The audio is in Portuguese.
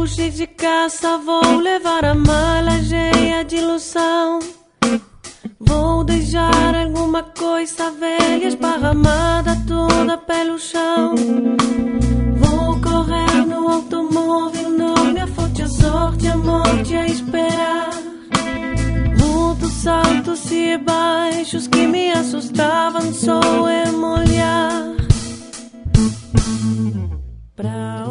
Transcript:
fugir de casa, vou levar a mala cheia de ilusão. Vou deixar alguma coisa velha esparramada toda pelo chão. Vou correr no automóvel, não me afote a sorte, a morte a esperar. Muitos altos e baixos que me assustavam só em olhar pra